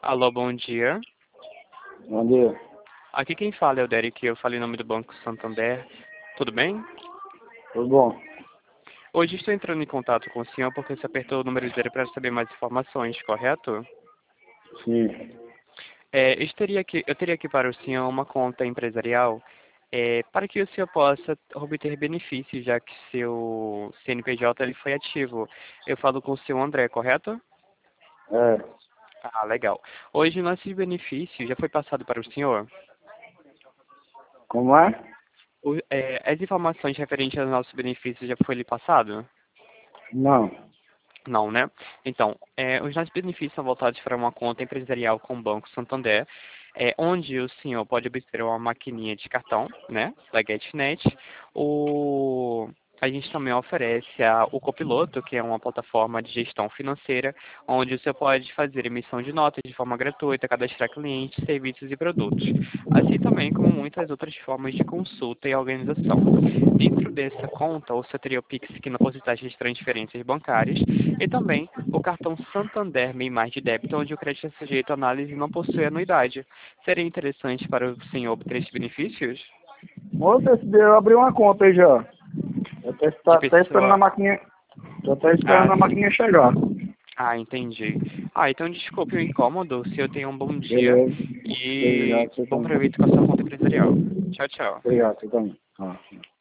Alô, bom dia. Bom dia. Aqui quem fala é o Derek, eu falei em nome do Banco Santander. Tudo bem? Tudo bom? Hoje estou entrando em contato com o senhor porque você apertou o número zero para saber mais informações, correto? Sim. Eu teria aqui para o senhor uma conta empresarial para que o senhor possa obter benefícios, já que seu CNPJ ele foi ativo. Eu falo com o seu André, correto? É. Ah, legal. Hoje nossos benefícios já foi passado para o senhor? Como é? As informações referentes aos nossos benefícios já foi lhe passado? Não. Não, né? Então, os nossos benefícios são voltados para uma conta empresarial com o Banco Santander, onde o senhor pode obter uma maquininha de cartão, né, da GetNet. A gente também oferece o Copiloto, que é uma plataforma de gestão financeira, onde você pode fazer emissão de notas de forma gratuita, cadastrar clientes, serviços e produtos, assim também como muitas outras formas de consulta e organização. Dentro dessa conta, você teria o Pix, que não possui taxa de transferências bancárias, e também o cartão Santander Meio Mais de Débito, onde o crédito é sujeito à análise e não possui anuidade. Seria interessante para o senhor obter esses benefícios? Moço, eu abri uma conta aí já. Eu tô De até esperando a pessoa... maquininha. Tô até Ah, esperando a maquininha chegar. entendi. Então desculpe o incômodo, o senhor tenha um bom dia Beleza. e Obrigado, você bom também. proveito com a sua conta empresarial. Tchau, tchau. Obrigado, você também. Ah.